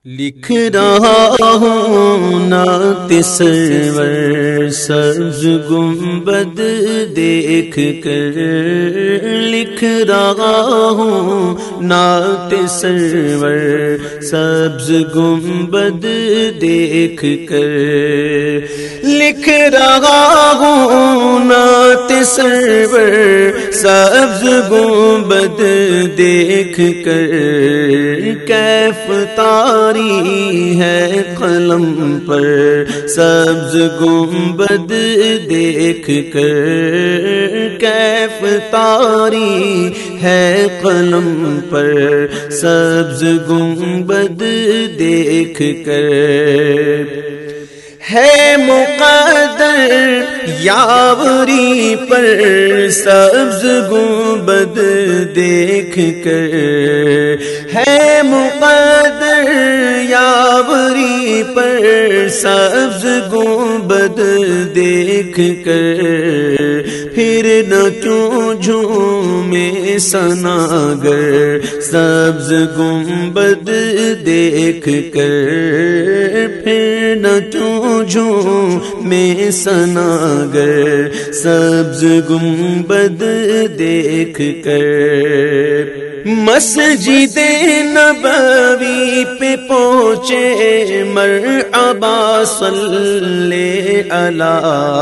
لکھ رہا ہوں نعت سرور سبز گنبد دیکھ کر، لکھ رہا ہوں نعت سرور سبز گنبد دیکھ کر، لکھ رہا ہوں نعت سرور سبز گنبد دیکھ کر، کیف طاری ہے قلم پر سبز گنبد دیکھ کر، کیف طاری ہے قلم پر سبز گنبد دیکھ کر، ہے مقدر یاوری پر سبز گنبد دیکھ کر، ہے مقدر یاوری پر سبز گنبد دیکھ کر، پھر نہ کیوں جھومے ثناگر سبز گنبد دیکھ کر، پھر نہ کیوں جھومے ثناگر سبز گنبد دیکھ کر، مسجد نبوی پہ پہنچے مرحبا صلی علی،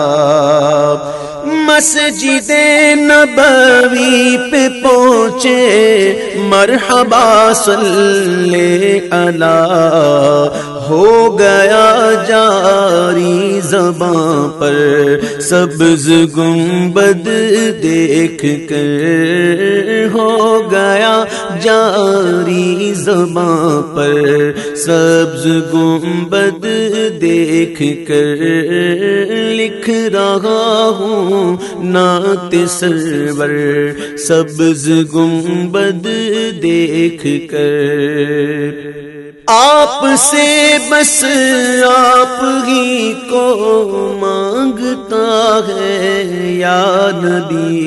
مسجد نبوی پہ پہنچے مرحبا صلی علی، ہو گیا جاری زباں پر سبز گنبد دیکھ کر، ہو گیا جاری زباں پر سبز گنبد دیکھ کر، لکھ رہا ہوں نعت سرور سبز گنبد دیکھ کر، آپ سے بس آپ ہی کو مانگتا ہے یا نبی،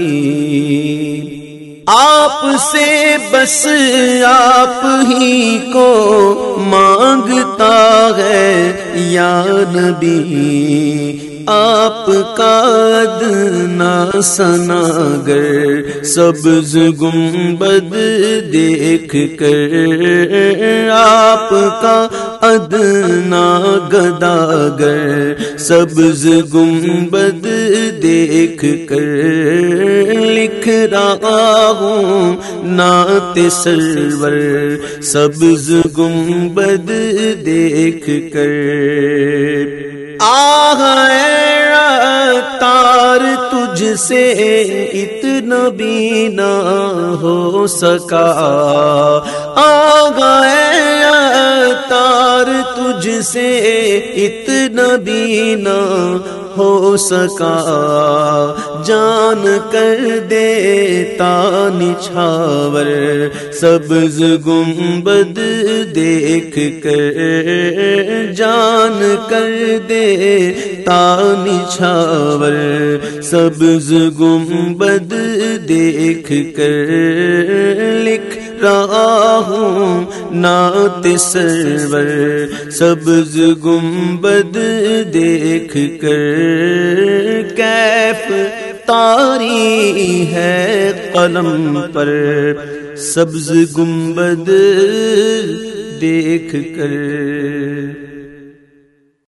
آپ سے بس آپ ہی کو مانگتا ہے یا نبی، آپ کا ادنا ثناگر سبز گنبد دیکھ کر، آپ کا ادنا گداگر سبز گنبد دیکھ کر، لکھ رہا ہوں نعت سرور سبز گنبد دیکھ کر، آہ تار تجھ سے اتنا بھی نہ ہو سکا، آ گئے تار تجھ سے اتنا بھی نہ ہو سکا، جان کر دیتا نچھاور سبز گنبد دیکھ کر، جان کر دیتا نچھاور سبز گنبد دیکھ کر، لکھ رہا ہوں نعت سرور سبز گنبد دیکھ کر، کیف طاری ہے قلم پر سبز گنبد دیکھ کر۔